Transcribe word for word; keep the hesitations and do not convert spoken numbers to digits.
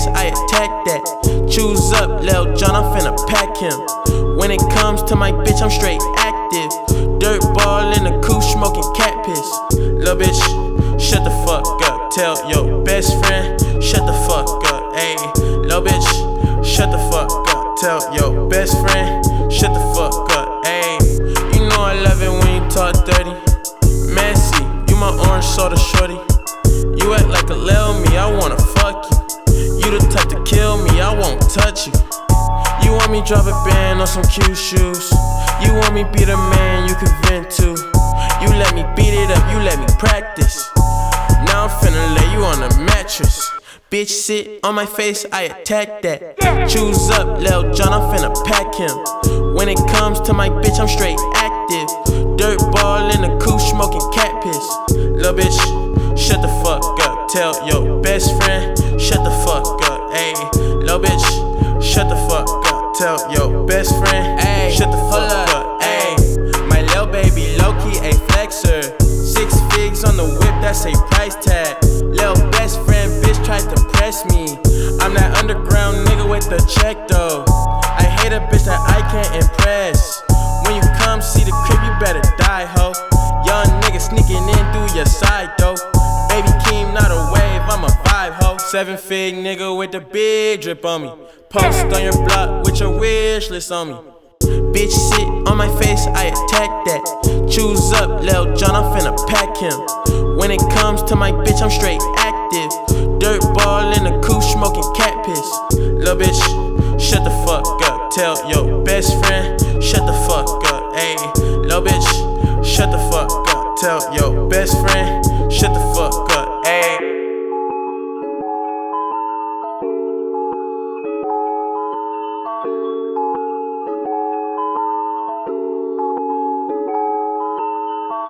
face, I attack that. Choose up, Lil Jon, I'm finna pack him. When it comes to my bitch, I'm straight active. Dirt ball in the coupe, smoking cat piss. Lil bitch, shut the fuck up. Tell your best friend, shut the fuck up. Ayy, lil bitch, shut the fuck up. Tell your best friend, shut the fuck up. Ayy, you know I love it when you talk dirty. Messy, you my orange soda shorty. You act like a lil me, I wanna fuck you. You the type to kill me, I won't touch you. You want me drop a band on some cute shoes. You want me be the man you can vent to. You let me beat it up, you let me practice. Now I'm finna lay you on a mattress. Bitch sit on my face, I attack that. Choose up, Lil Jon, I'm finna pack him. When it comes to my bitch, I'm straight active. Dirt ball in the coupe, smoking cat piss. Lil bitch, shut the fuck up. Tell your best friend, shut the fuck up. Ayy, lil bitch, shut the fuck up. Tell your best friend, ayy, shut the fuck up. Ayy, my lil baby low-key a flexer. Six figs on the whip, that's a price tag. Lil best friend bitch tried to press me. I'm that underground nigga with the check though. I hate a bitch that I can't impress. When you come see the crib, you better die, ho. Young nigga sneaking in through your side though. Baby Keem, not a wave, I'm a vibe, ho. Seven fig nigga with the big drip on me. Post on your block with your wish list on me. Bitch sit on my face, I attack that. Choose up, Lil Jon, I'm finna pack him. When it comes to my bitch, I'm straight active. Dirt ball in the coupe, smoking cat piss. Lil bitch, shut the fuck up. Tell your